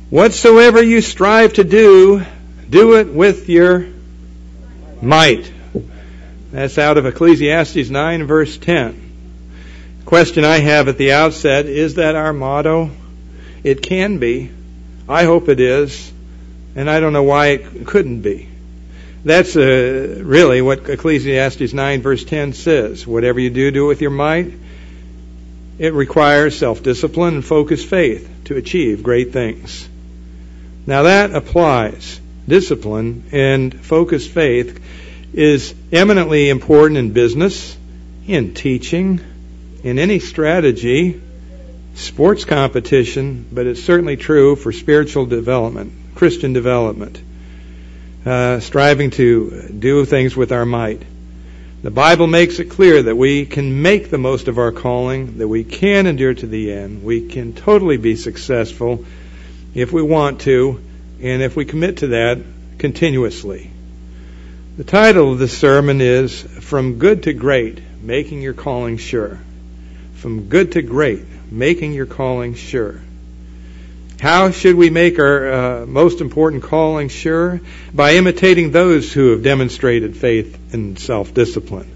Whatsoever you strive to do, do it with your might. That's out of Ecclesiastes 9, verse 10. Question I have at the outset, is that our motto? It can be. I hope it is. And I don't know why it couldn't be. That's really what Ecclesiastes 9, verse 10 says. Whatever you do, do it with your might. It requires self-discipline and focused faith to achieve great things. Now that applies. Discipline and focused faith is eminently important in business, in teaching, in any strategy, sports competition, but it's certainly true for spiritual development, Christian development, striving to do things with our might. The Bible makes it clear that we can make the most of our calling, that we can endure to the end, we can totally be successful if we want to, and if we commit to that continuously. The title of this sermon is From Good to Great, Making Your Calling Sure. From good to great, making your calling sure. How should we make our most important calling sure? By imitating those who have demonstrated faith and self-discipline.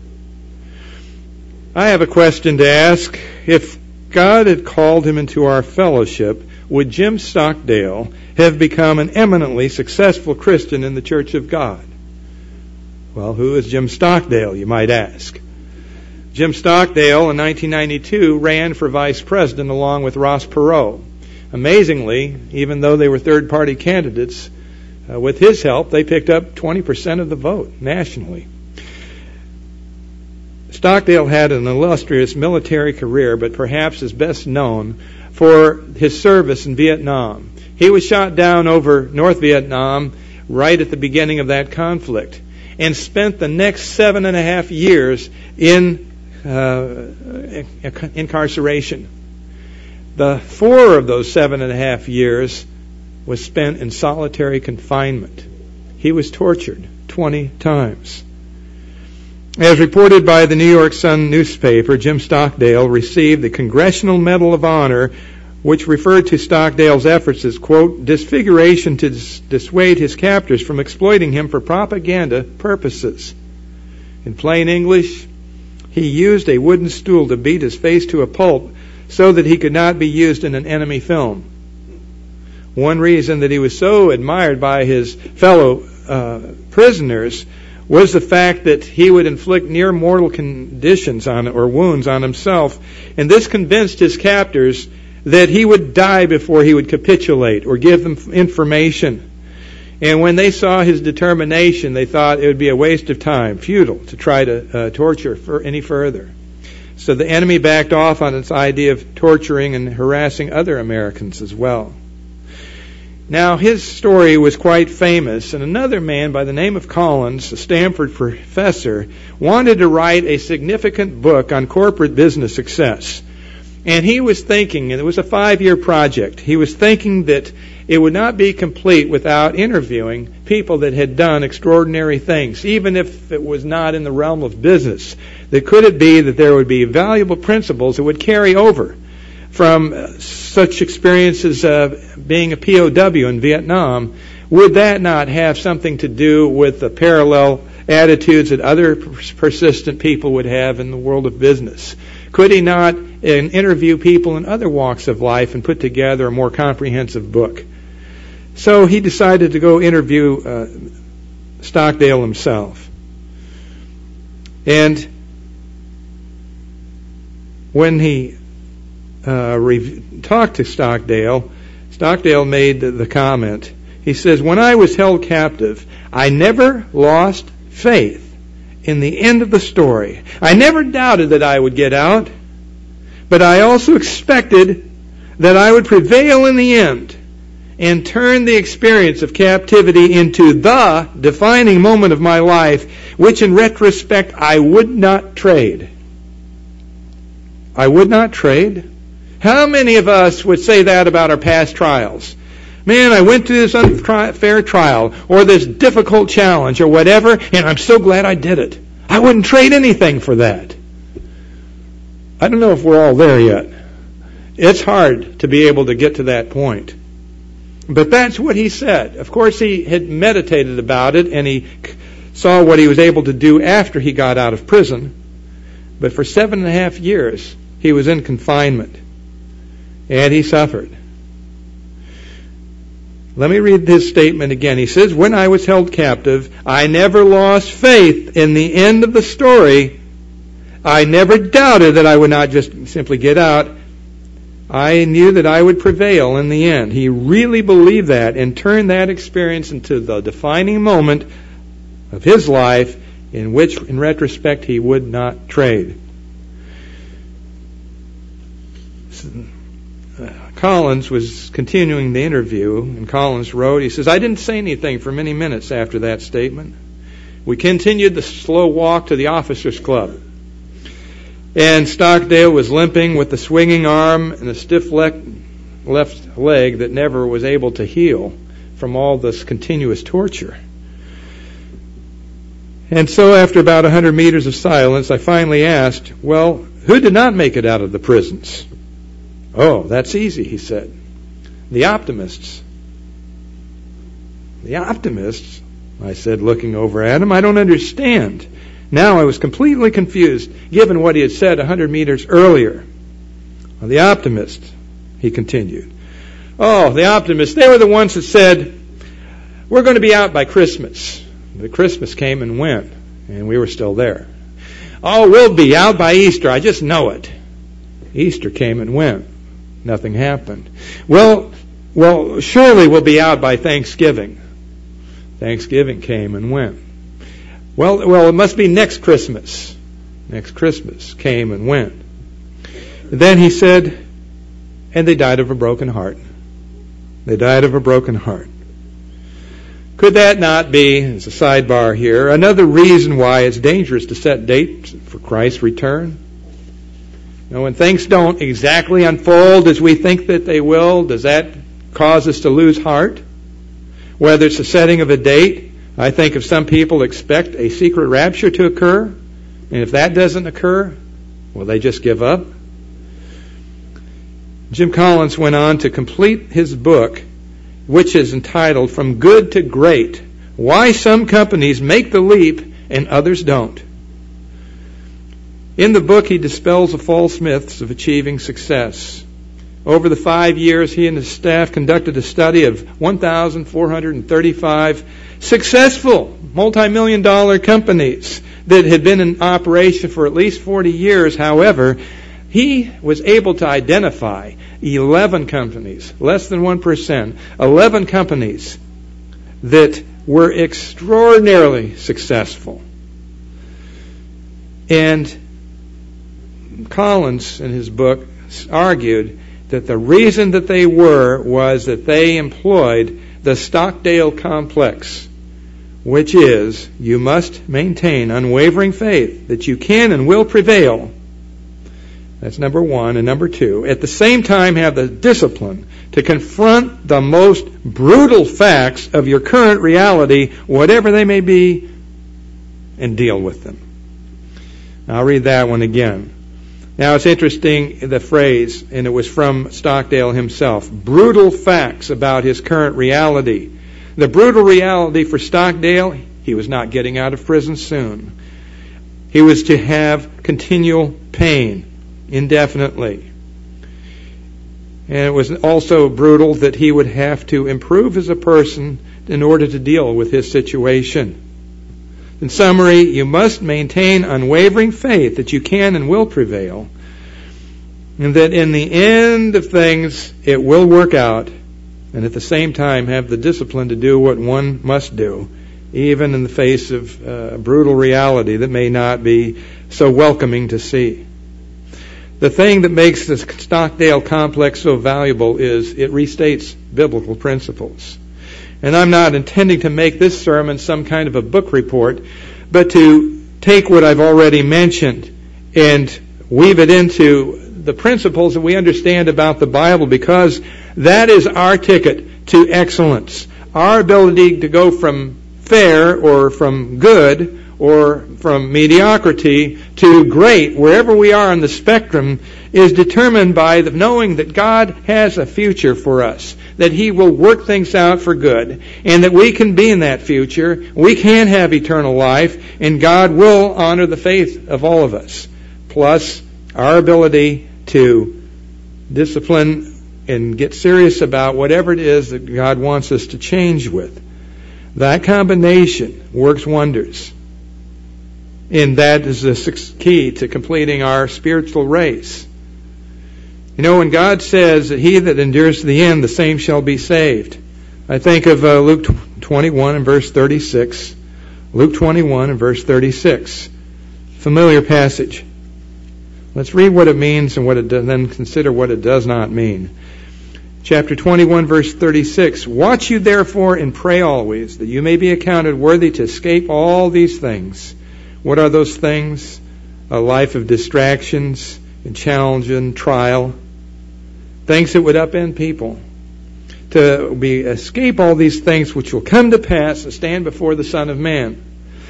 I have a question to ask. If God had called him into our fellowship, would Jim Stockdale have become an eminently successful Christian in the Church of God? Well, who is Jim Stockdale, you might ask? Jim Stockdale in 1992 ran for vice president along with Ross Perot. Amazingly, even though they were third-party candidates, with his help, they picked up 20% of the vote nationally. Stockdale had an illustrious military career, but perhaps is best known for his service in Vietnam. He was shot down over North Vietnam right at the beginning of that conflict and spent the next 7.5 years in incarceration. The 4 of those 7.5 years was spent in solitary confinement. He was tortured 20 times. As reported by the New York Sun newspaper, Jim Stockdale received the Congressional Medal of Honor, which referred to Stockdale's efforts as, quote, disfiguration to dissuade his captors from exploiting him for propaganda purposes. In plain English, he used a wooden stool to beat his face to a pulp so that he could not be used in an enemy film. One reason that he was so admired by his fellow prisoners was the fact that he would inflict near mortal conditions or wounds on himself, and this convinced his captors that he would die before he would capitulate or give them information. And when they saw his determination, they thought it would be a waste of time, futile, to try to torture any further. So the enemy backed off on its idea of torturing and harassing other Americans as well. Now, his story was quite famous, and another man by the name of Collins, a Stanford professor, wanted to write a significant book on corporate business success. And he was thinking, and it was a 5-year project, he was thinking that it would not be complete without interviewing people that had done extraordinary things, even if it was not in the realm of business. That could it be that there would be valuable principles that would carry over from such experiences of being a POW in Vietnam? Would that not have something to do with the parallel attitudes that other persistent people would have in the world of business? Could he not interview people in other walks of life and put together a more comprehensive book? So he decided to go interview Stockdale himself. And when he talked to Stockdale, Stockdale made the comment. He says, when I was held captive, I never lost faith in the end of the story. I never doubted that I would get out, but I also expected that I would prevail in the end and turn the experience of captivity into the defining moment of my life, which in retrospect I would not trade. I would not trade. How many of us would say that about our past trials? Man, I went through this unfair trial or this difficult challenge or whatever, and I'm so glad I did it. I wouldn't trade anything for that. I don't know if we're all there yet. It's hard to be able to get to that point. But that's what he said. Of course, he had meditated about it, and he saw what he was able to do after he got out of prison. But for 7.5 years, he was in confinement, and he suffered. Let me read his statement again. He says, "When I was held captive, I never lost faith in the end of the story. I never doubted that I would not just simply get out. I knew that I would prevail in the end." He really believed that and turned that experience into the defining moment of his life, in which, in retrospect, he would not trade. Collins was continuing the interview, and Collins wrote, he says, "I didn't say anything for many minutes after that statement. We continued the slow walk to the officers' club. And Stockdale was limping with a swinging arm and a stiff left leg that never was able to heal from all this continuous torture. And so after about 100 meters of silence, I finally asked, 'Well, who did not make it out of the prisons?' 'Oh, that's easy,' he said. 'The optimists.' 'The optimists?' I said, looking over at him. 'I don't understand.' Now I was completely confused, given what he had said 100 meters earlier. 'The optimists,' he continued. 'Oh, the optimists, they were the ones that said, we're going to be out by Christmas.' But Christmas came and went, and we were still there. 'Oh, we'll be out by Easter, I just know it.' Easter came and went. Nothing happened. Well, surely we'll be out by Thanksgiving. Thanksgiving came and went. Well, it must be next Christmas. Next Christmas came and went. Then he said, and they died of a broken heart. They died of a broken heart. Could that not be, as a sidebar here, another reason why it's dangerous to set dates for Christ's return? Now, when things don't exactly unfold as we think that they will, does that cause us to lose heart? Whether it's the setting of a date, I think if some people expect a secret rapture to occur, and if that doesn't occur, will they just give up? Jim Collins went on to complete his book, which is entitled From Good to Great, Why Some Companies Make the Leap and Others Don't. In the book, he dispels the false myths of achieving success. Over the 5 years, he and his staff conducted a study of 1,435 successful multi-million-dollar companies that had been in operation for at least 40 years. However, he was able to identify 11 companies, less than 1%, 11 companies that were extraordinarily successful. And Collins, in his book, argued that the reason that they was that they employed the Stockdale complex, which is, you must maintain unwavering faith that you can and will prevail. That's number one. And number two, at the same time have the discipline to confront the most brutal facts of your current reality, whatever they may be, and deal with them. I'll read that one again. Now, it's interesting, the phrase, and it was from Stockdale himself, brutal facts about his current reality. The brutal reality for Stockdale, he was not getting out of prison soon. He was to have continual pain indefinitely. And it was also brutal that he would have to improve as a person in order to deal with his situation. In summary, you must maintain unwavering faith that you can and will prevail, and that in the end of things it will work out, and at the same time have the discipline to do what one must do, even in the face of brutal reality that may not be so welcoming to see. The thing that makes the Stockdale complex so valuable is it restates biblical principles. And I'm not intending to make this sermon some kind of a book report, but to take what I've already mentioned and weave it into the principles that we understand about the Bible, because that is our ticket to excellence. Our ability to go from fair or from good or from mediocrity to great, wherever we are on the spectrum, is determined by the knowing that God has a future for us, that He will work things out for good, and that we can be in that future, we can have eternal life, and God will honor the faith of all of us. Plus, our ability to discipline and get serious about whatever it is that God wants us to change with. That combination works wonders. And that is the key to completing our spiritual race. You know, when God says that he that endures to the end, the same shall be saved. I think of Luke 21 and verse 36. Luke 21 and verse 36. Familiar passage. Let's read what it means and then consider what it does not mean. Chapter 21, verse 36. Watch you therefore and pray always, that you may be accounted worthy to escape all these things. What are those things? A life of distractions and challenge and trial. Things that would upend people. To escape all these things which will come to pass and stand before the Son of Man.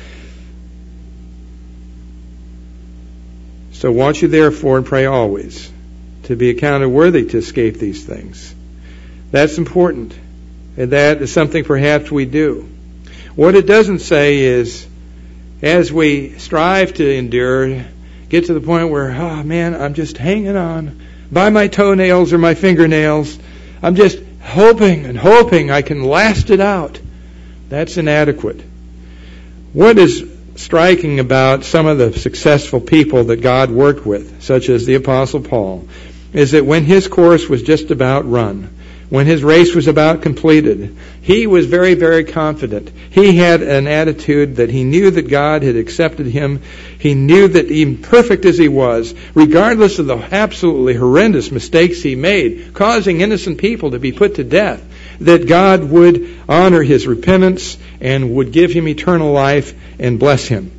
So watch you therefore and pray always, to be accounted worthy to escape these things. That's important. And that is something perhaps we do. What it doesn't say is, as we strive to endure, get to the point where, oh man, I'm just hanging on by my toenails or my fingernails. I'm just hoping and hoping I can last it out. That's inadequate. What is striking about some of the successful people that God worked with, such as the Apostle Paul, is that when his course was just about run, when his race was about completed, he was very, very confident. He had an attitude that he knew that God had accepted him. He knew that even perfect as he was, regardless of the absolutely horrendous mistakes he made, causing innocent people to be put to death, that God would honor his repentance and would give him eternal life and bless him.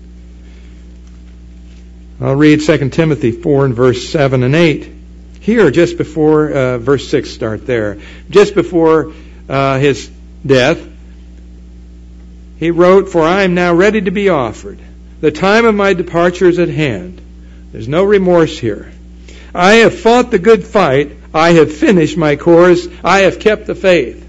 I'll read 2 Timothy 4 and verse 7 and 8. Here, just before, verse 6, start there. Just before his death, he wrote, "For I am now ready to be offered. The time of my departure is at hand." There's no remorse here. "I have fought the good fight. I have finished my course. I have kept the faith."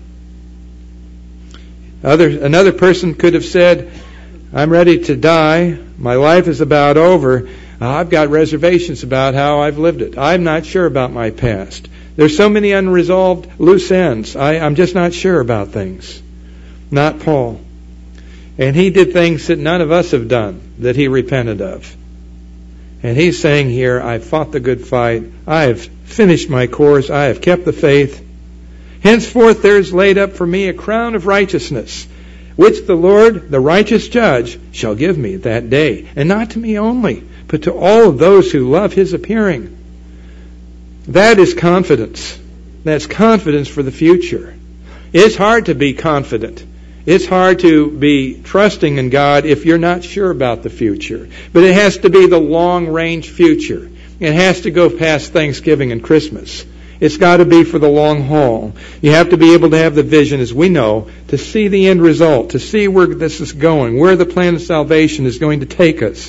Another person could have said, "I'm ready to die. My life is about over. I've got reservations about how I've lived it. I'm not sure about my past. There's so many unresolved loose ends. I'm just not sure about things." Not Paul. And he did things that none of us have done, that he repented of. And he's saying here, "I've fought the good fight. I have finished my course. I have kept the faith. Henceforth there is laid up for me a crown of righteousness, which the Lord, the righteous judge, shall give me that day. And not to me only, but to all of those who love his appearing." That is confidence. That's confidence for the future. It's hard to be confident. It's hard to be trusting in God if you're not sure about the future. But it has to be the long-range future. It has to go past Thanksgiving and Christmas. It's got to be for the long haul. You have to be able to have the vision, as we know, to see the end result, to see where this is going, where the plan of salvation is going to take us.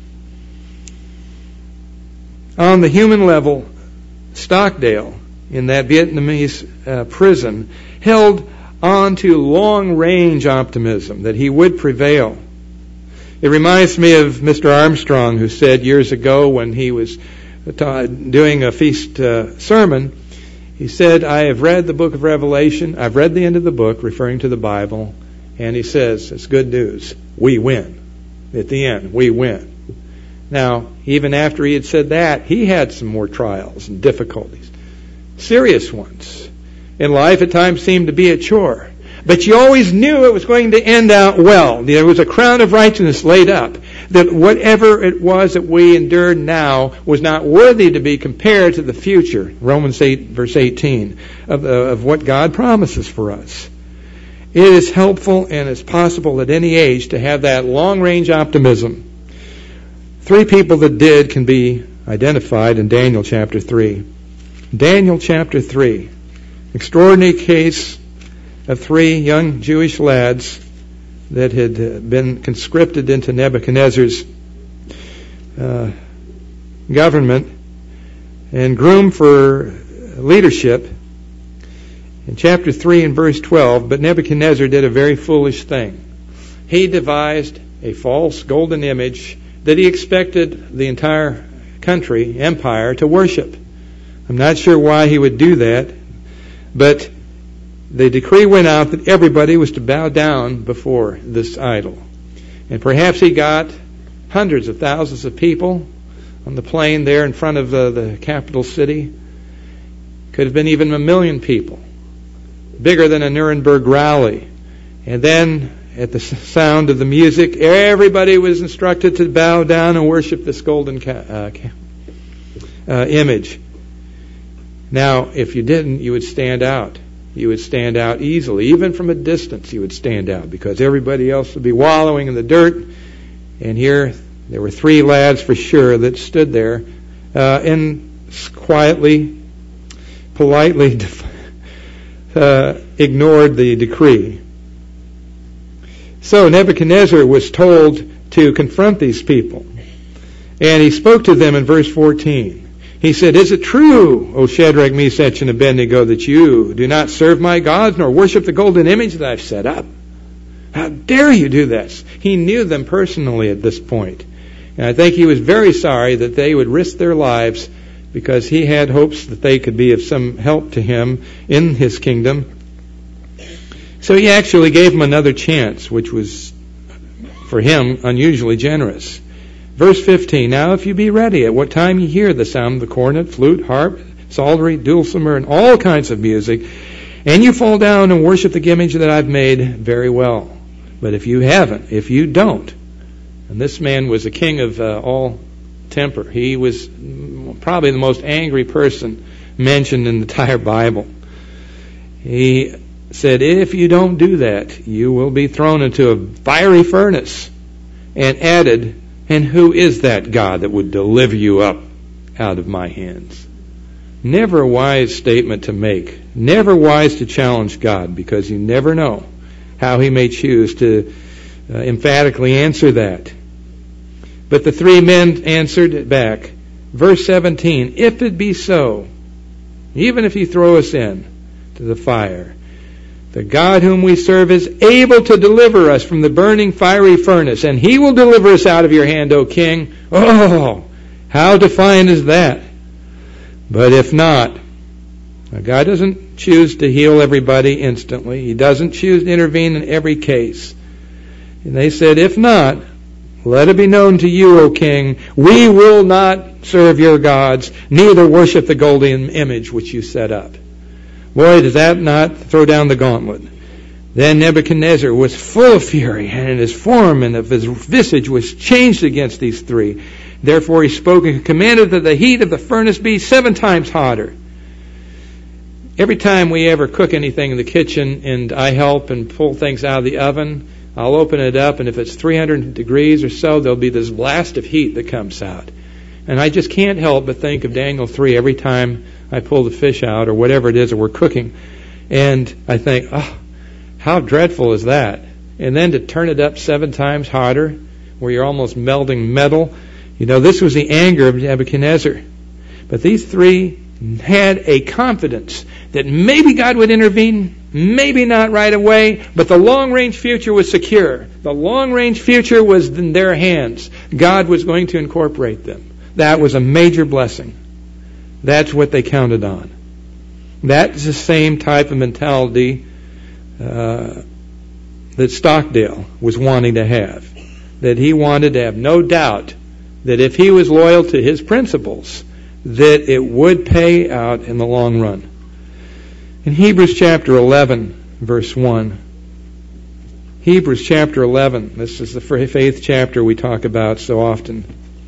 On the human level, Stockdale, in that Vietnamese prison, held on to long-range optimism that he would prevail. It reminds me of Mr. Armstrong, who said years ago when he was doing a feast sermon, he said, "I have read the book of Revelation. I've read the end of the book," referring to the Bible, and he says, "It's good news. We win. At the end, we win." Now, even after he had said that, he had some more trials and difficulties. Serious ones. In life, at times, seemed to be a chore. But you always knew it was going to end out well. There was a crown of righteousness laid up. That whatever it was that we endured now was not worthy to be compared to the future. Romans 8, verse 18, of what God promises for us. It is helpful and it's possible at any age to have that long-range optimism. 3 people that did can be identified in Daniel chapter 3. Daniel chapter 3. Extraordinary case of 3 young Jewish lads that had been conscripted into Nebuchadnezzar's government. and groomed for leadership. In chapter 3 and verse 12, but Nebuchadnezzar did a very foolish thing. He devised a false golden image that he expected the entire country, empire, to worship. I'm not sure why he would do that, but the decree went out that everybody was to bow down before this idol. And perhaps he got hundreds of thousands of people on the plain there in front of the capital city. Could have been even 1 million people, bigger than a Nuremberg rally. And then, at the sound of the music, everybody was instructed to bow down and worship this golden image. Now, if you didn't, you would stand out. You would stand out easily. Even from a distance, you would stand out because everybody else would be wallowing in the dirt. And here, there were 3 lads for sure that stood there and quietly, politely ignored the decree. So Nebuchadnezzar was told to confront these people. And he spoke to them in verse 14. He said, "Is it true, O Shadrach, Meshach, and Abednego, that you do not serve my gods nor worship the golden image that I've set up? How dare you do this?" He knew them personally at this point. And I think he was very sorry that they would risk their lives because he had hopes that they could be of some help to him in his kingdom. So he actually gave them another chance, which was, for him, unusually generous. Verse 15, "Now if you be ready, at what time you hear the sound of the cornet, flute, harp, psaltery, dulcimer, and all kinds of music, and you fall down and worship the image that I've made, very well. But if you haven't, if you don't," and this man was a king of all temper. He was probably the most angry person mentioned in the entire Bible. He said, "If you don't do that, you will be thrown into a fiery furnace," and added, "And who is that God that would deliver you up out of my hands?" Never a wise statement to make. Never wise to challenge God, because you never know how he may choose to emphatically answer that. But the 3 men answered back. Verse 17, "If it be so, even if you throw us in to the fire, the God whom we serve is able to deliver us from the burning fiery furnace, and he will deliver us out of your hand, O king." Oh, how defiant is that? But if not, God doesn't choose to heal everybody instantly. He doesn't choose to intervene in every case. And they said, "If not, let it be known to you, O king, we will not serve your gods, neither worship the golden image which you set up." Boy, does that not throw down the gauntlet. Then Nebuchadnezzar was full of fury, and his form and of his visage was changed against these 3. Therefore he spoke and commanded that the heat of the furnace be 7 times hotter. Every time we ever cook anything in the kitchen and I help and pull things out of the oven, I'll open it up, and if it's 300 degrees or so, there'll be this blast of heat that comes out. And I just can't help but think of Daniel 3 every time I pull the fish out or whatever it is that we're cooking. And I think, oh, how dreadful is that? And then to turn it up 7 times hotter, where you're almost melting metal. You know, this was the anger of Nebuchadnezzar. But these 3 had a confidence that maybe God would intervene, maybe not right away, but the long-range future was secure. The long-range future was in their hands. God was going to incorporate them. That was a major blessing. That's what they counted on. That's the same type of mentality that Stockdale was wanting to have. That he wanted to have no doubt that if he was loyal to his principles, that it would pay out in the long run. In Hebrews chapter 11, verse 1. Hebrews chapter 11. This is the faith chapter we talk about so often.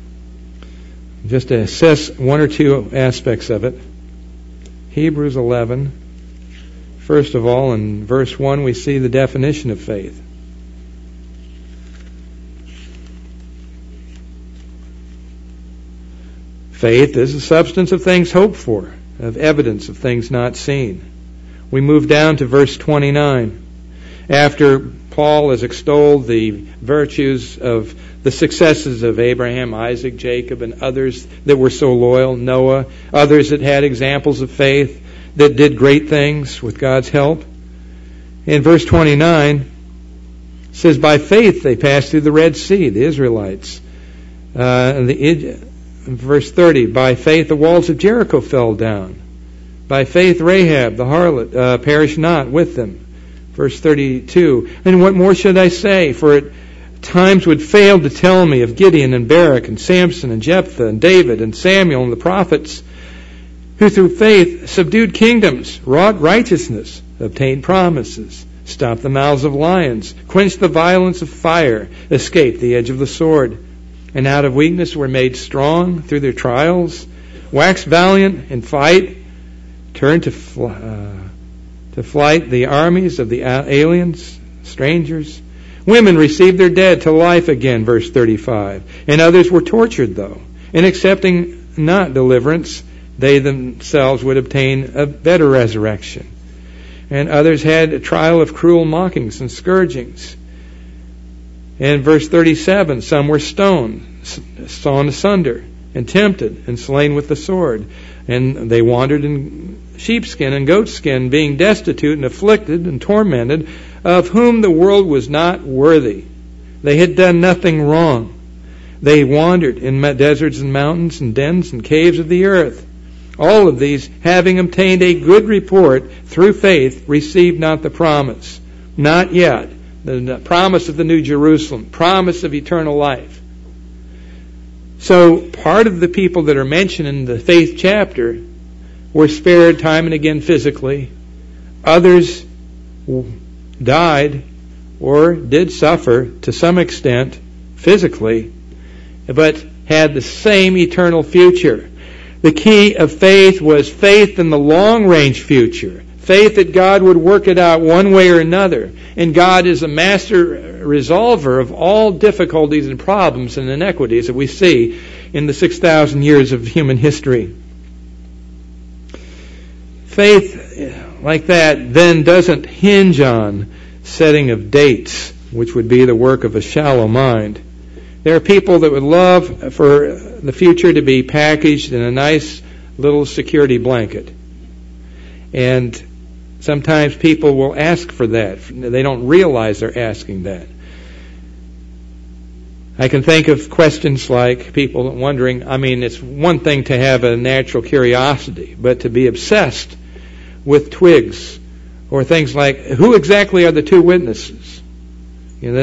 Just to assess 1 or 2 aspects of it. Hebrews 11. First of all, in verse 1, we see the definition of faith. Faith is the substance of things hoped for, of evidence of things not seen. We move down to verse 29. After Paul has extolled the virtues of the successes of Abraham, Isaac, Jacob, and others that were so loyal, Noah, others that had examples of faith that did great things with God's help. In verse 29, it says, by faith they passed through the Red Sea, the Israelites. Verse 30, by faith the walls of Jericho fell down. By faith Rahab, the harlot, perished not with them. Verse 32, and what more should I say? For it times would fail to tell me of Gideon and Barak and Samson and Jephthah and David and Samuel and the prophets, who through faith subdued kingdoms, wrought righteousness, obtained promises, stopped the mouths of lions, quenched the violence of fire, escaped the edge of the sword, and out of weakness were made strong through their trials, waxed valiant in fight, turned to flight the armies of the aliens, strangers. Women received their dead to life again, verse 35. And others were tortured, though. And accepting not deliverance, they themselves would obtain a better resurrection. And others had a trial of cruel mockings and scourgings. And verse 37, some were stoned, sawn asunder, and tempted, and slain with the sword. And they wandered in sheepskin and goatskin, being destitute and afflicted and tormented, of whom the world was not worthy. They had done nothing wrong. They wandered in deserts and mountains and dens and caves of the earth. All of these, having obtained a good report through faith, received not the promise. Not yet. The promise of the New Jerusalem, promise of eternal life. So part of the people that are mentioned in the faith chapter were spared time and again physically. Others died or did suffer to some extent physically, but had the same eternal future. The key of faith was faith in the long-range future. Faith that God would work it out one way or another. And God is a master resolver of all difficulties and problems and inequities that we see in the 6,000 years of human history. Faith like that then doesn't hinge on setting of dates, which would be the work of a shallow mind. There are people that would love for the future to be packaged in a nice little security blanket. And sometimes people will ask for that. They don't realize they're asking that. I can think of questions like people wondering, it's one thing to have a natural curiosity, but to be obsessed with twigs or things like, who exactly are the two witnesses? Who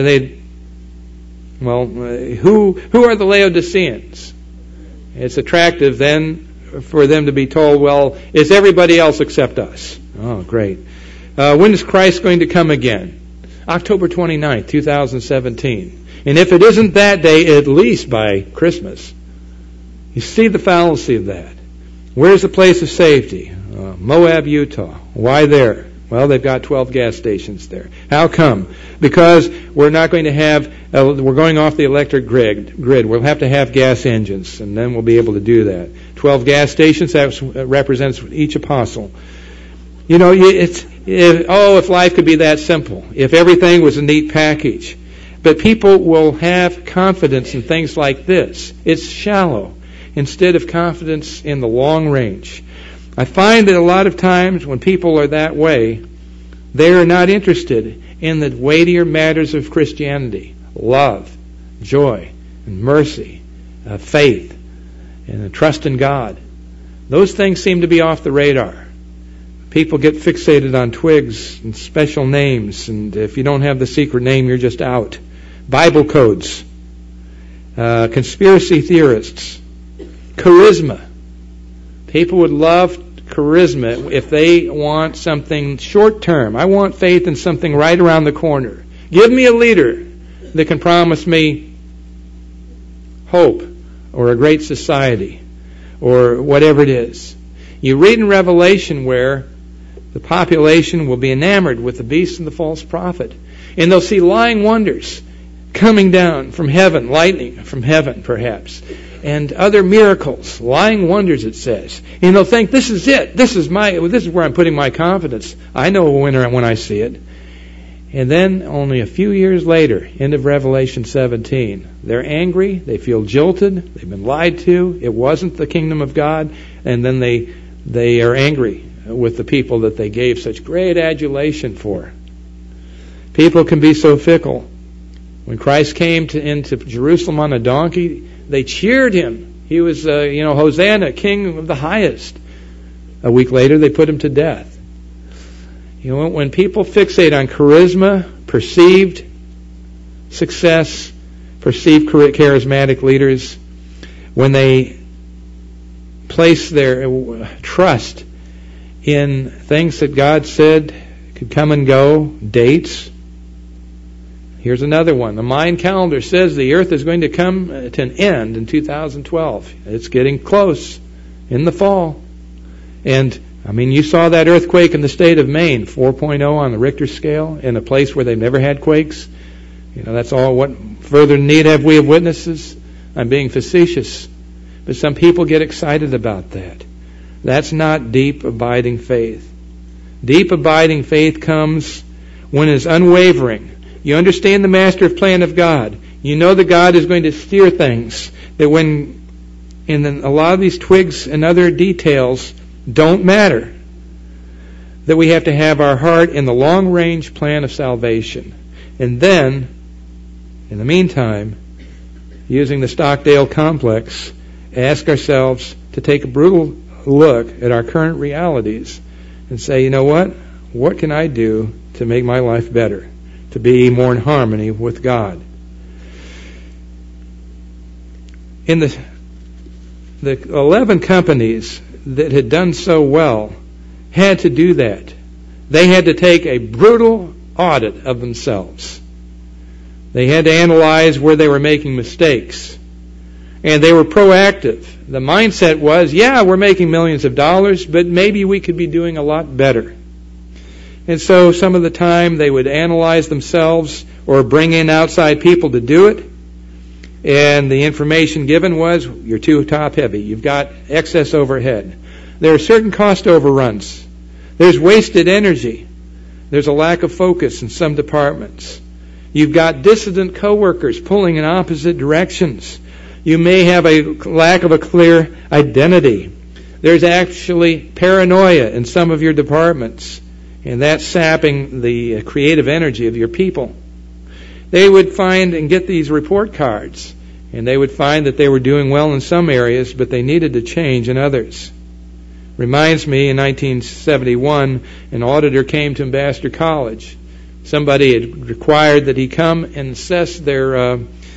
are the Laodiceans? It's attractive then for them to be told, well, it's everybody else except us. Oh, great. When is Christ going to come again? October 29th, 2017. And if it isn't that day, at least by Christmas. You see the fallacy of that. Where's the place of safety? Moab, Utah. Why there? Well, they've got 12 gas stations there. How come? Because we're not going to have, we're going off the electric grid. We'll have to have gas engines, and then we'll be able to do that. 12 gas stations, that represents each apostle. If life could be that simple, if everything was a neat package. But people will have confidence in things like this. It's shallow instead of confidence in the long range. I find that a lot of times when people are that way, they are not interested in the weightier matters of Christianity. Love, joy, and mercy, faith, and a trust in God. Those things seem to be off the radar. People get fixated on twigs and special names, and if you don't have the secret name, you're just out. Bible codes, conspiracy theorists, charisma. People would love charisma if they want something short term. I want faith in something right around the corner. Give me a leader that can promise me hope or a great society or whatever it is. You read in Revelation where the population will be enamored with the beast and the false prophet, and they'll see lying wonders coming down from heaven, lightning from heaven perhaps, and other miracles, lying wonders it says. And they'll think, this is it. This is where I'm putting my confidence. I know a winner when I see it. And then only a few years later, end of Revelation 17, they're angry, they feel jilted, they've been lied to, it wasn't the kingdom of God, and then they are angry with the people that they gave such great adulation for. People can be so fickle. When Christ came into Jerusalem on a donkey, they cheered him. He was, Hosanna, King of the highest. A week later, they put him to death. When people fixate on charisma, perceived success, perceived charismatic leaders, when they place their trust in things that God said could come and go, dates. Here's another one. The Mayan calendar says the earth is going to come to an end in 2012. It's getting close in the fall. And you saw that earthquake in the state of Maine, 4.0 on the Richter scale, in a place where they've never had quakes. That's all. What further need have we of witnesses? I'm being facetious. But some people get excited about that. That's not deep, abiding faith. Deep, abiding faith comes when it's unwavering. You understand the master plan of God. You know that God is going to steer things. That when a lot of these twigs and other details don't matter. That we have to have our heart in the long-range plan of salvation. And then, in the meantime, using the Stockdale complex, ask ourselves to take a brutal look at our current realities and say, what can I do to make my life better? To be more in harmony with God. In the 11 companies that had done so well had to do that. They had to take a brutal audit of themselves. They had to analyze where they were making mistakes. And they were proactive. The mindset was, we're making millions of dollars, but maybe we could be doing a lot better. And so some of the time they would analyze themselves or bring in outside people to do it. And the information given was, you're too top heavy. You've got excess overhead. There are certain cost overruns. There's wasted energy. There's a lack of focus in some departments. You've got dissident coworkers pulling in opposite directions. You may have a lack of a clear identity. There's actually paranoia in some of your departments. And that's sapping the creative energy of your people. They would find and get these report cards, and they would find that they were doing well in some areas, but they needed to change in others. Reminds me, in 1971, an auditor came to Ambassador College. Somebody had required that he come and assess their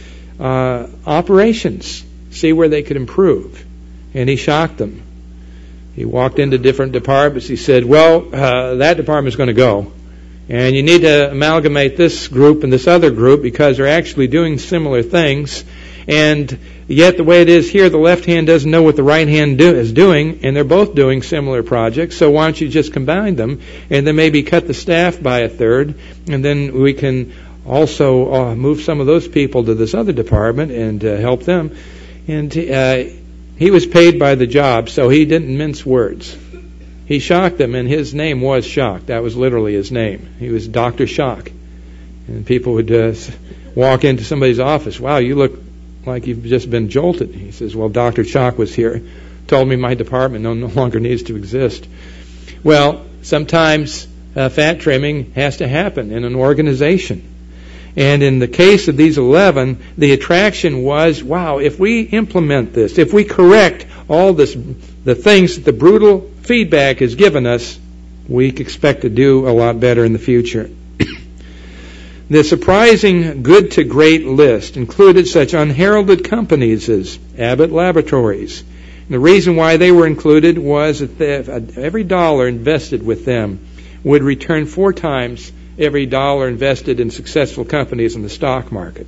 operations, see where they could improve. And he shocked them. He walked into different departments. He said, that department's going to go. And you need to amalgamate this group and this other group because they're actually doing similar things. And yet the way it is here, the left hand doesn't know what the right hand is doing, and they're both doing similar projects. So why don't you just combine them and then maybe cut the staff by a third, and then we can also move some of those people to this other department and help them. And he was paid by the job, so he didn't mince words. He shocked them, and his name was Shock. That was literally his name. He was Dr. Shock. And people would walk into somebody's office, wow, you look like you've just been jolted. He says, well, Dr. Shock was here, told me my department no longer needs to exist. Well, sometimes fat trimming has to happen in an organization. And in the case of these 11, the attraction was, wow, if we implement this, if we correct all this, the things that the brutal feedback has given us, we expect to do a lot better in the future. The surprising good to great list included such unheralded companies as Abbott Laboratories. And the reason why they were included was that every dollar invested with them would return 4 times every dollar invested in successful companies in the stock market.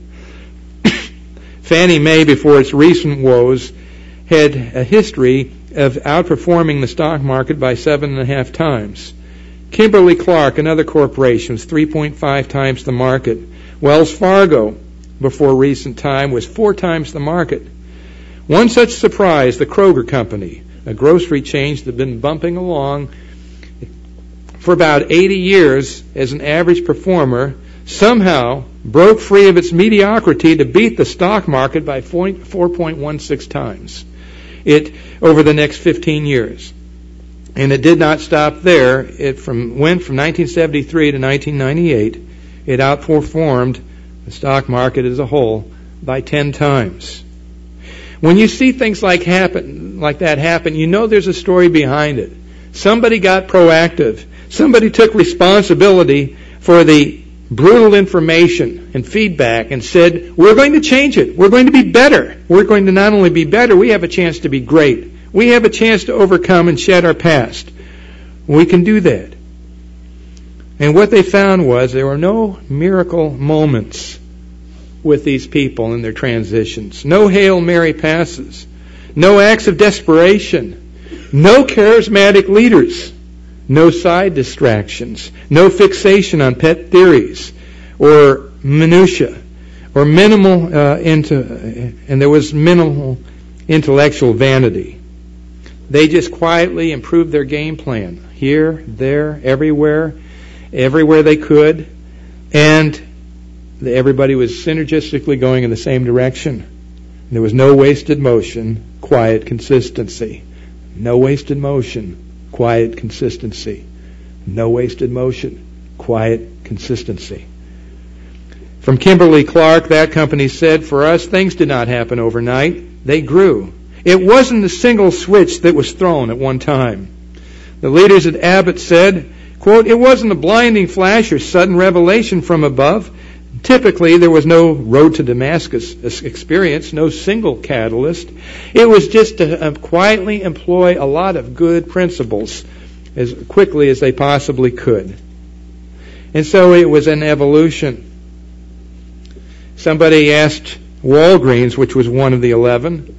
Fannie Mae, before its recent woes, had a history of outperforming the stock market by 7.5 times. Kimberly-Clark, another corporation, was 3.5 times the market. Wells Fargo, before recent time, was 4 times the market. One such surprise, the Kroger Company, a grocery chain that had been bumping along for about 80 years as an average performer, somehow broke free of its mediocrity to beat the stock market by 4.16 times over the next 15 years. And it did not stop there. It went from 1973 to 1998. It outperformed the stock market as a whole by 10 times. When you see things like that happen, you know there's a story behind it. Somebody got proactive. Somebody took responsibility for the brutal information and feedback and said, we're going to change it. We're going to be better. We're going to not only be better, we have a chance to be great. We have a chance to overcome and shed our past. We can do that. And what they found was there were no miracle moments with these people in their transitions. No Hail Mary passes. No acts of desperation. No charismatic leaders. No side distractions. No fixation on pet theories or minutia or and there was minimal intellectual vanity. They just quietly improved their game plan here, there, everywhere they could, and everybody was synergistically going in the same direction. There was no wasted motion, quiet consistency. No wasted motion, quiet consistency. No wasted motion, quiet consistency. From Kimberly-Clark, that company said, for us, things did not happen overnight. They grew. It wasn't a single switch that was thrown at one time. The leaders at Abbott said, quote, it wasn't a blinding flash or sudden revelation from above. Typically, there was no road to Damascus experience, no single catalyst. It was just to quietly employ a lot of good principles as quickly as they possibly could. And so it was an evolution. Somebody asked Walgreens, which was one of the 11,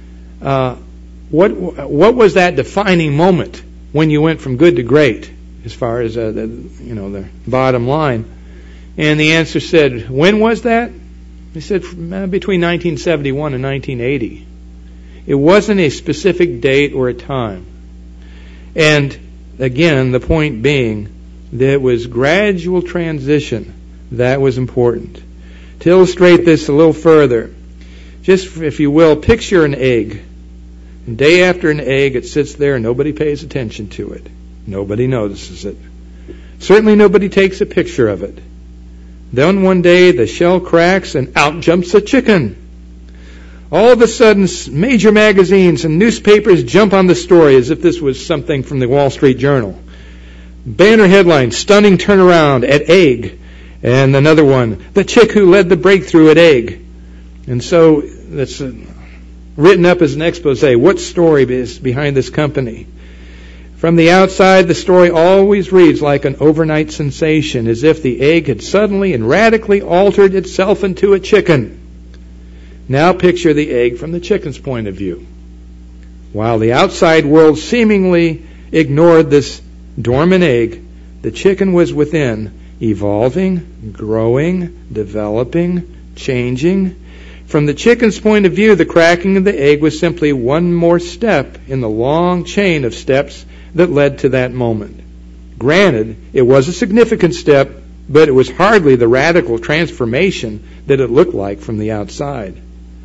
what was that defining moment when you went from good to great, as far as the bottom line? And the answer said, when was that? He said between 1971 and 1980. It wasn't a specific date or a time. And again, the point being that it was gradual transition that was important. To illustrate this a little further, just if you will, picture an egg. And day after an egg, it sits there and nobody pays attention to it. Nobody notices it. Certainly nobody takes a picture of it. Then one day the shell cracks and out jumps a chicken. All of a sudden, major magazines and newspapers jump on the story as if this was something from the Wall Street Journal. Banner headline, stunning turnaround at egg. And another one, the chick who led the breakthrough at egg. And so that's written up as an expose. What story is behind this company? From the outside, the story always reads like an overnight sensation, as if the egg had suddenly and radically altered itself into a chicken. Now picture the egg from the chicken's point of view. While the outside world seemingly ignored this dormant egg, the chicken was within, evolving, growing, developing, changing. From the chicken's point of view, the cracking of the egg was simply one more step in the long chain of steps that led to that moment. Granted, it was a significant step, but it was hardly the radical transformation that it looked like from the outside.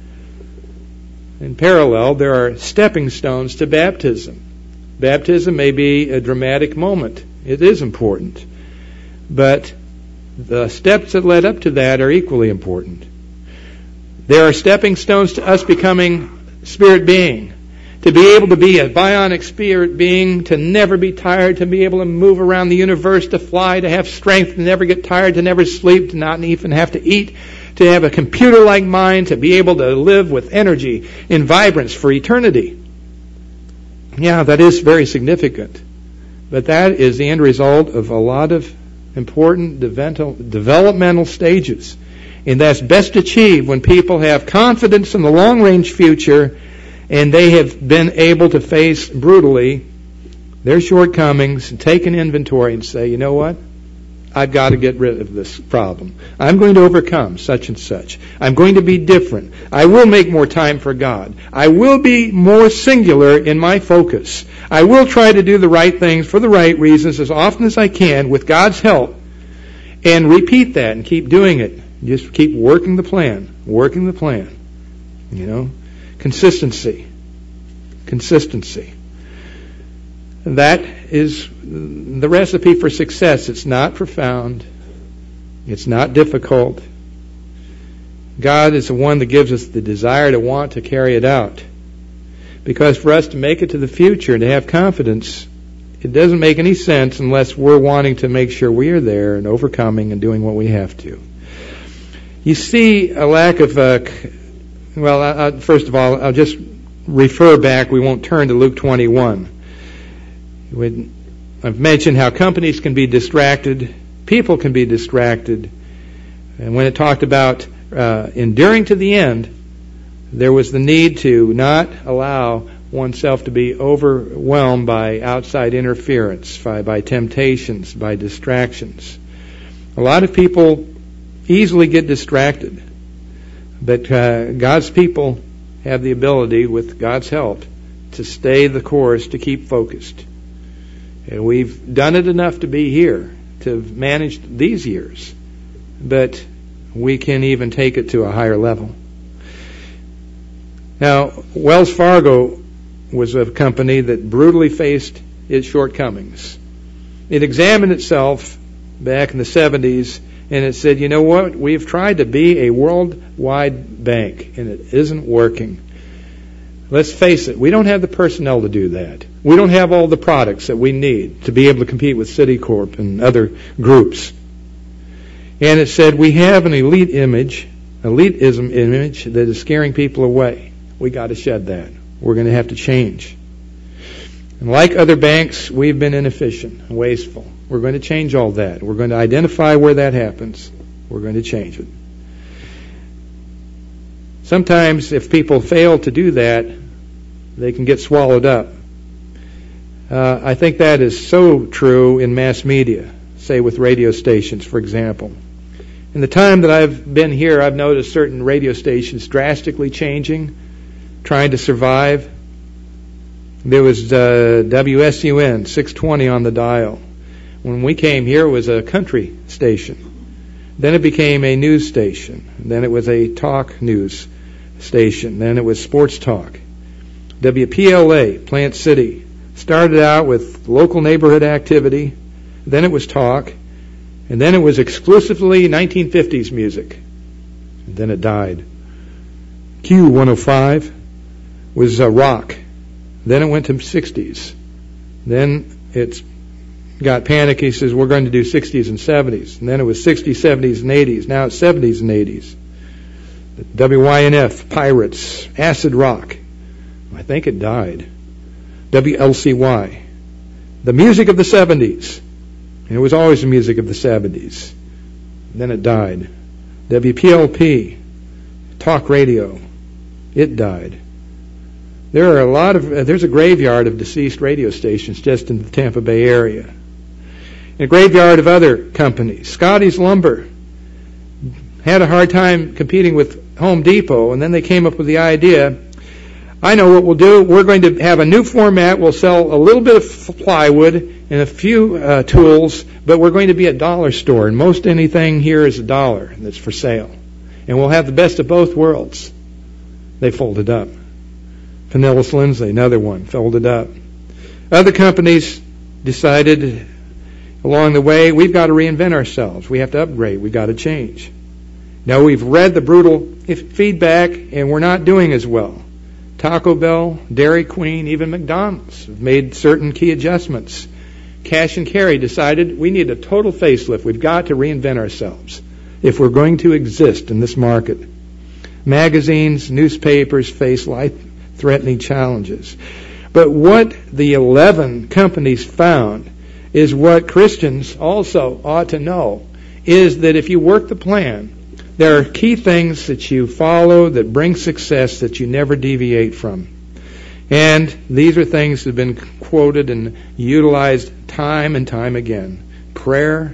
In parallel, there are stepping stones to baptism. Baptism may be a dramatic moment. It is important. But the steps that led up to that are equally important. There are stepping stones to us becoming spirit being. To be able to be a bionic spirit being, to never be tired, to be able to move around the universe, to fly, to have strength, to never get tired, to never sleep, to not even have to eat, to have a computer-like mind, to be able to live with energy and vibrance for eternity. Yeah, that is very significant. But that is the end result of a lot of important developmental stages. And that's best achieved when people have confidence in the long-range future and they have been able to face brutally their shortcomings and take an inventory and say, you know what? I've got to get rid of this problem. I'm going to overcome such and such. I'm going to be different. I will make more time for God. I will be more singular in my focus. I will try to do the right things for the right reasons as often as I can with God's help, and repeat that and keep doing it. Just keep working the plan. Working the plan. Consistency. Consistency. That is the recipe for success. It's not profound. It's not difficult. God is the one that gives us the desire to want to carry it out. Because for us to make it to the future and to have confidence, it doesn't make any sense unless we're wanting to make sure we are there and overcoming and doing what we have to. You see a lack of, first of all, I'll just refer back. We won't turn to Luke 21. I've mentioned how companies can be distracted, people can be distracted, and when it talked about enduring to the end, there was the need to not allow oneself to be overwhelmed by outside interference, by temptations, by distractions. A lot of people easily get distracted, but God's people have the ability, with God's help, to stay the course, to keep focused. And we've done it enough to be here, to have managed these years. But we can even take it to a higher level. Now, Wells Fargo was a company that brutally faced its shortcomings. It examined itself back in the 70s, and it said, you know what? We've tried to be a worldwide bank, and it isn't working. Let's face it, we don't have the personnel to do that. We don't have all the products that we need to be able to compete with Citicorp and other groups. And it said we have an elitism image that is scaring people away. We got to shed that. We're going to have to change. And like other banks, we've been inefficient and wasteful. We're going to change all that. We're going to identify where that happens. We're going to change it. Sometimes if people fail to do that, they can get swallowed up. I think that is so true in mass media, say with radio stations, for example. In the time that I've been here, I've noticed certain radio stations drastically changing, trying to survive. There was WSUN 620 on the dial. When we came here, it was a country station. Then it became a news station. Then it was a talk news station. Then it was sports talk. WPLA, Plant City, started out with local neighborhood activity. Then it was talk. And then it was exclusively 1950s music. And then it died. Q105 was rock. Then it went to 60s. Then it's got panicky, says we're going to do 60s and 70s. And then it was 60s, 70s, and 80s. Now it's 70s and 80s. WYNF, Pirates, Acid Rock. I think it died. WLCY, the music of the 70s. And it was always the music of the 70s. Then it died. WPLP, talk radio. It died. There are there's a graveyard of deceased radio stations just in the Tampa Bay area. And a graveyard of other companies. Scotty's Lumber had a hard time competing with Home Depot, and then they came up with the idea, I know what we'll do. We're going to have a new format. We'll sell a little bit of plywood and a few tools, but we're going to be a dollar store, and most anything here is $1 that's for sale. And we'll have the best of both worlds. They folded up. Pinellas Lindsay, another one, folded up. Other companies decided along the way, we've got to reinvent ourselves. We have to upgrade. We've got to change. Now, we've read the brutal feedback, and we're not doing as well. Taco Bell, Dairy Queen, even McDonald's have made certain key adjustments. Cash and Carry decided we need a total facelift. We've got to reinvent ourselves if we're going to exist in this market. Magazines, newspapers face life-threatening challenges. But what the 11 companies found is what Christians also ought to know, is that if you work the plan, there are key things that you follow that bring success that you never deviate from. And these are things that have been quoted and utilized time and time again. Prayer,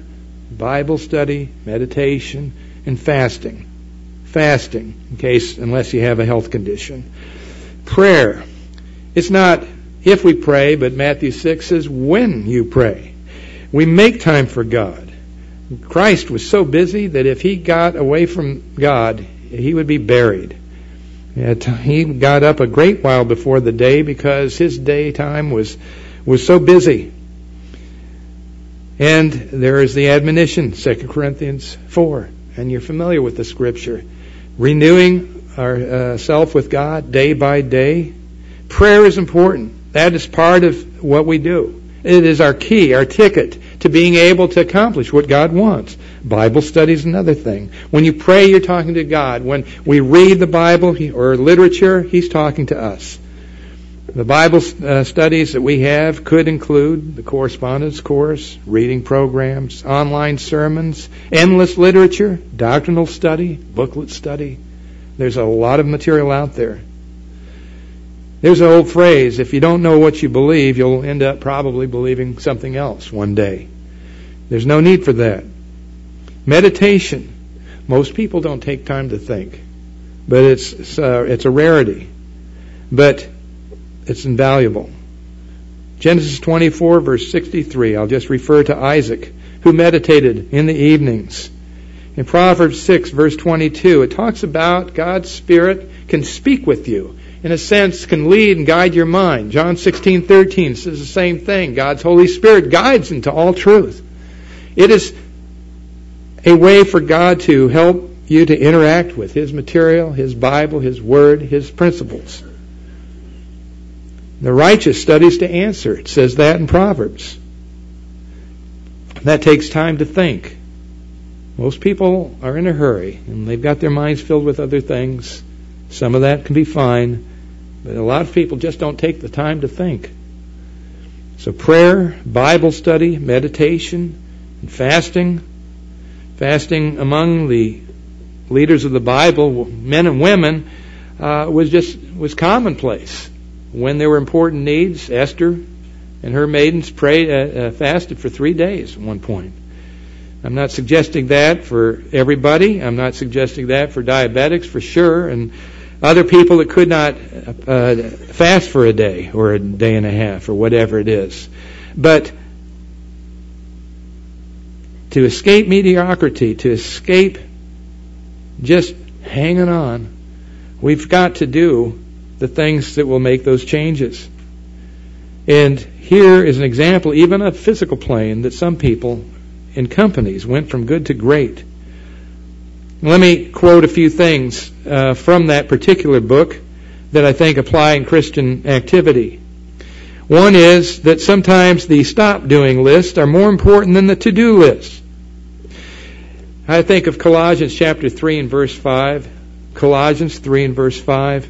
Bible study, meditation, and fasting. Fasting, unless you have a health condition. Prayer. It's not if we pray, but Matthew 6 says when you pray. We make time for God. Christ was so busy that if he got away from God, he would be buried. He got up a great while before the day because his daytime was so busy. And there is the admonition, 2 Corinthians 4. And you're familiar with the scripture. Renewing ourselves with God day by day. Prayer is important. That is part of what we do. It is our key, our ticket to being able to accomplish what God wants. Bible study is another thing. When you pray, you're talking to God. When we read the Bible or literature, He's talking to us. The Bible studies that we have could include the correspondence course, reading programs, online sermons, endless literature, doctrinal study, booklet study. There's a lot of material out there. There's an old phrase, if you don't know what you believe, you'll end up probably believing something else one day. There's no need for that. Meditation. Most people don't take time to think, but it's a rarity. But it's invaluable. Genesis 24, verse 63. I'll just refer to Isaac, who meditated in the evenings. In Proverbs 6, verse 22, it talks about God's Spirit can speak with you. In a sense, can lead and guide your mind. John 16:13 says the same thing. God's Holy Spirit guides into all truth. It is a way for God to help you to interact with His material, His Bible, His Word, His principles. The righteous studies to answer. It says that in Proverbs. That takes time to think. Most people are in a hurry, and they've got their minds filled with other things. Some of that can be fine, but a lot of people just don't take the time to think. So prayer, Bible study, meditation, and fasting. Fasting among the leaders of the Bible, men and women, was commonplace. When there were important needs, Esther and her maidens fasted for 3 days at one point. I'm not suggesting that for everybody. I'm not suggesting that for diabetics, for sure, and other people that could not fast for a day or a day and a half or whatever it is. But to escape mediocrity, to escape just hanging on, we've got to do the things that will make those changes. And here is an example, even a physical plane, that some people in companies went from good to great. Let me quote a few things from that particular book that I think apply in Christian activity. One is that sometimes the stop doing lists are more important than the to-do list. I think of Colossians chapter 3 and verse 5. Colossians 3 and verse 5.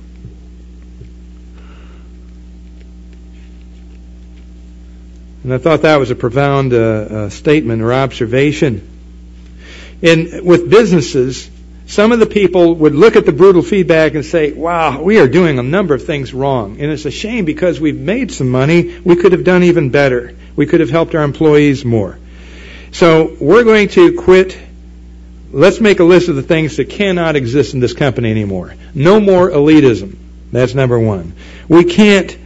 And I thought that was a profound statement or observation. And with businesses, some of the people would look at the brutal feedback and say, wow, we are doing a number of things wrong. And it's a shame because we've made some money. We could have done even better. We could have helped our employees more. So we're going to quit. Let's make a list of the things that cannot exist in this company anymore. No more elitism. That's number one. We can't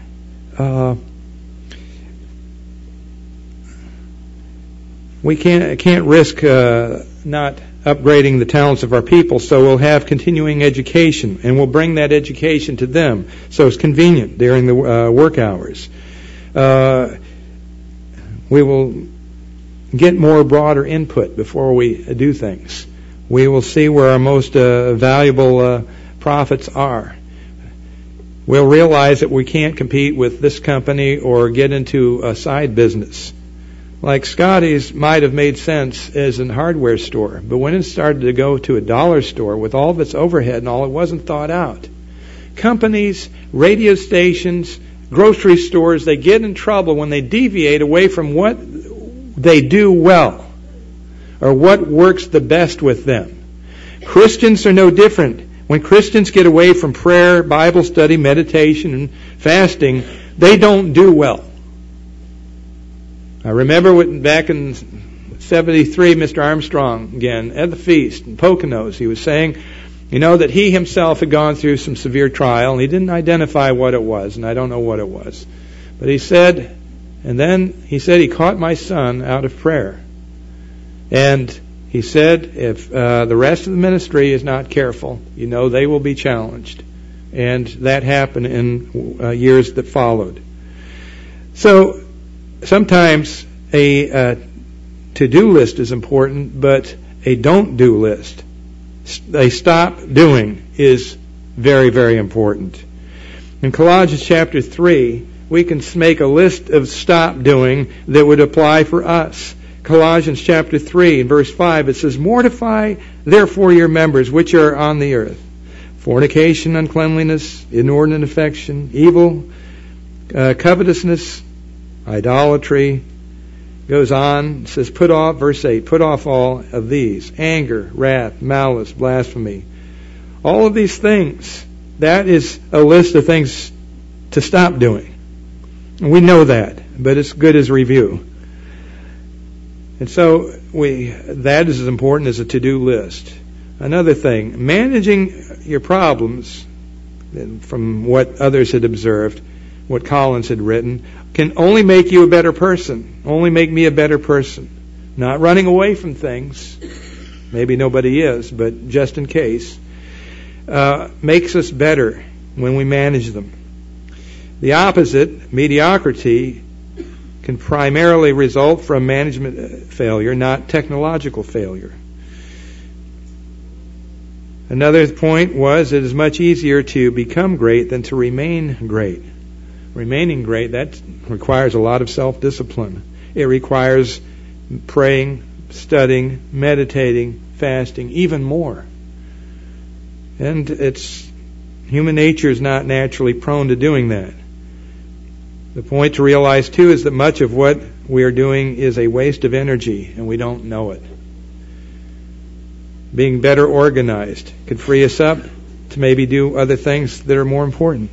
risk not upgrading the talents of our people, so we'll have continuing education, and we'll bring that education to them so it's convenient during the work hours. We will get more broader input before we do things. We will see where our most valuable profits are. We'll realize that we can't compete with this company or get into a side business. Like Scotty's might have made sense as a hardware store, but when it started to go to a dollar store with all of its overhead and all, it wasn't thought out. Companies, radio stations, grocery stores, they get in trouble when they deviate away from what they do well or what works the best with them. Christians are no different. When Christians get away from prayer, Bible study, meditation, and fasting, they don't do well. I remember back in 73, Mr. Armstrong, again, at the feast in Poconos, he was saying, that he himself had gone through some severe trial, and he didn't identify what it was, and I don't know what it was. But he said he caught my son out of prayer. And he said, if the rest of the ministry is not careful, they will be challenged. And that happened in years that followed. So sometimes a to-do list is important, but a don't-do list, a stop doing, is very, very important. In Colossians chapter 3, we can make a list of stop doing that would apply for us. Colossians chapter 3 and verse 5, it says, "Mortify therefore your members which are on the earth, fornication, uncleanliness, inordinate affection, evil, covetousness, idolatry." Goes on, it says, put off, verse 8, "Put off all of these, anger, wrath, malice, blasphemy." All of these things, that is a list of things to stop doing. And we know that, but it's good as review. And so that is as important as a to-do list. Another thing, managing your problems, from what others had observed, what Collins had written, can only make you a better person, only make me a better person. Not running away from things, maybe nobody is, but just in case, makes us better when we manage them. The opposite, mediocrity, can primarily result from management failure, not technological failure. Another point was it is much easier to become great than to remain great. Remaining great, that requires a lot of self-discipline. It requires praying, studying, meditating, fasting, even more. And human nature is not naturally prone to doing that. The point to realize, too, is that much of what we are doing is a waste of energy, and we don't know it. Being better organized could free us up to maybe do other things that are more important.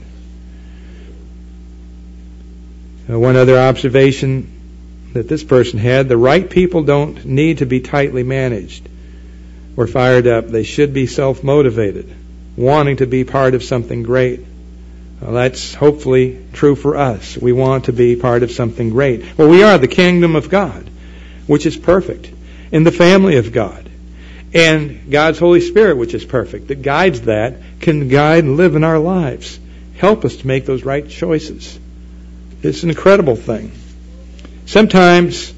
One other observation that this person had, the right people don't need to be tightly managed or fired up. They should be self-motivated, wanting to be part of something great. Well, that's hopefully true for us. We want to be part of something great. Well, we are the kingdom of God, which is perfect, in the family of God. And God's Holy Spirit, which is perfect, that guides that, can guide and live in our lives. Help us to make those right choices. It's an incredible thing. Sometimes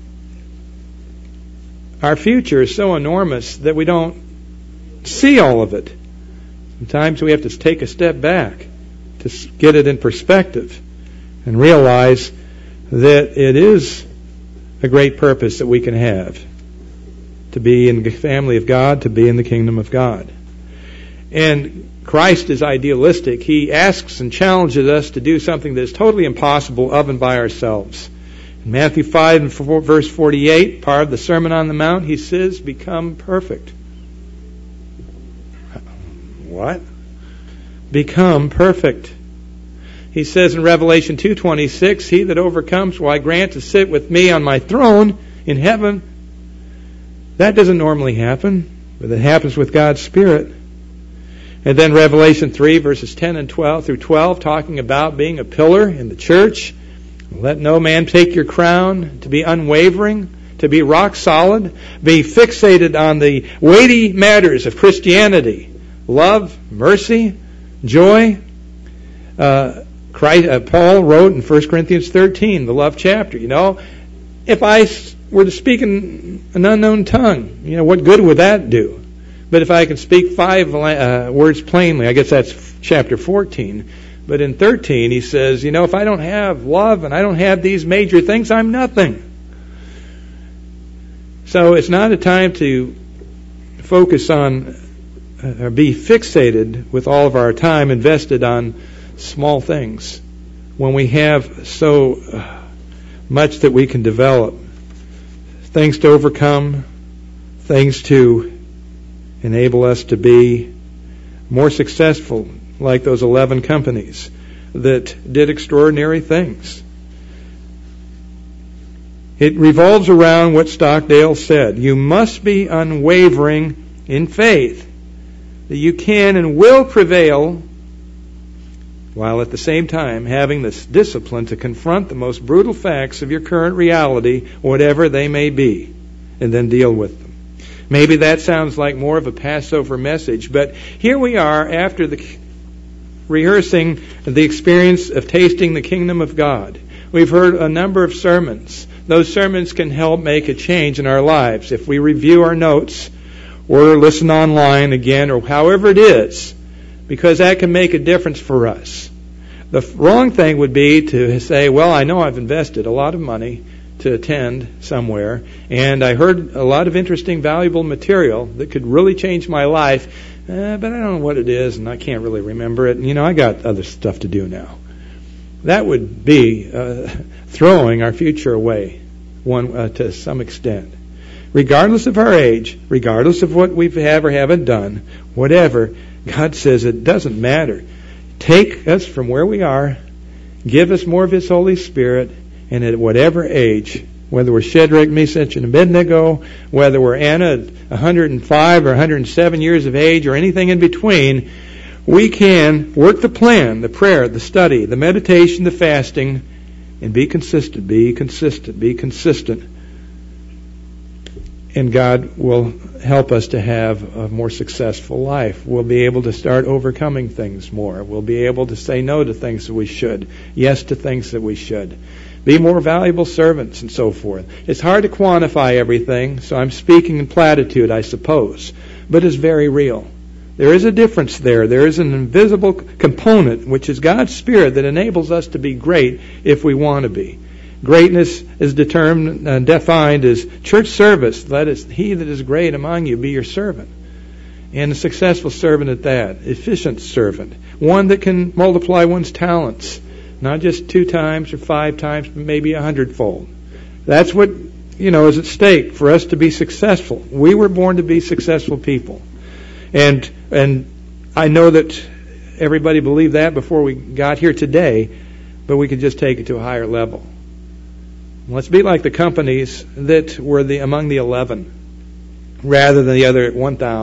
our future is so enormous that we don't see all of it. Sometimes we have to take a step back to get it in perspective and realize that it is a great purpose that we can have, to be in the family of God, to be in the kingdom of God. And Christ is idealistic. He asks and challenges us to do something that is totally impossible of and by ourselves. In Matthew 5 and verse 48, part of the Sermon on the Mount, he says, "Become perfect." What? Become perfect. He says in Revelation 2:26, "He that overcomes will I grant to sit with me on my throne in heaven." That doesn't normally happen, but it happens with God's Spirit. And then Revelation 3, verses 10 and 12 through 12, talking about being a pillar in the church. "Let no man take your crown," to be unwavering, to be rock solid, be fixated on the weighty matters of Christianity, love, mercy, joy. Paul wrote in 1 Corinthians 13, the love chapter, if I were to speak in an unknown tongue, what good would that do? But if I can speak 5 words plainly, I guess that's chapter 14. But in 13, he says, if I don't have love and I don't have these major things, I'm nothing. So it's not a time to focus on or be fixated with all of our time invested on small things when we have so much that we can develop. Things to overcome, things to enable us to be more successful, like those 11 companies that did extraordinary things. It revolves around what Stockdale said. You must be unwavering in faith that you can and will prevail, while at the same time having this discipline to confront the most brutal facts of your current reality, whatever they may be, and then deal with them. Maybe that sounds like more of a Passover message, but here we are after rehearsing the experience of tasting the kingdom of God. We've heard a number of sermons. Those sermons can help make a change in our lives if we review our notes or listen online again, or however it is, because that can make a difference for us. The wrong thing would be to say, well, I know I've invested a lot of money to attend somewhere, and I heard a lot of interesting, valuable material that could really change my life, but I don't know what it is, and I can't really remember it, and I got other stuff to do now. That would be throwing our future away to some extent. Regardless of our age, regardless of what we have or haven't done, whatever, God says it doesn't matter. Take us from where we are, give us more of His Holy Spirit, and at whatever age, whether we're Shadrach, Meshach, and Abednego, whether we're Anna at 105 or 107 years of age, or anything in between, we can work the plan, the prayer, the study, the meditation, the fasting, and be consistent, be consistent, be consistent. And God will help us to have a more successful life. We'll be able to start overcoming things more. We'll be able to say no to things that we should, yes to things that we should. Be more valuable servants and so forth. It's hard to quantify everything, so I'm speaking in platitude, I suppose, but it's very real. There is a difference there. There is an invisible component, which is God's Spirit, that enables us to be great if we want to be. Greatness is defined as church service. Let he that is great among you be your servant. And a successful servant at that. Efficient servant. One that can multiply one's talents. Not just 2 times or 5 times, but maybe 100-fold. That's what, is at stake for us to be successful. We were born to be successful people. And I know that everybody believed that before we got here today, but we could just take it to a higher level. Let's be like the companies that were among the 11, rather than the other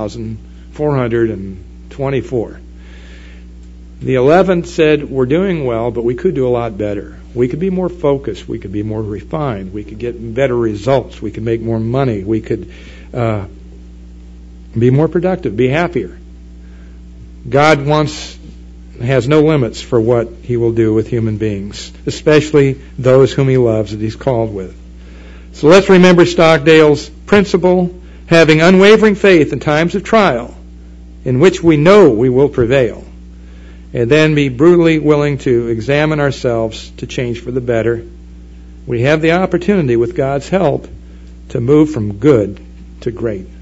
1,424. The 11 said, we're doing well, but we could do a lot better. We could be more focused. We could be more refined. We could get better results. We could make more money. We could be more productive, be happier. God has no limits for what He will do with human beings, especially those whom He loves that He's called with. So let's remember Stockdale's principle, having unwavering faith in times of trial, in which we know we will prevail, and then be brutally willing to examine ourselves to change for the better. We have the opportunity, with God's help, to move from good to great.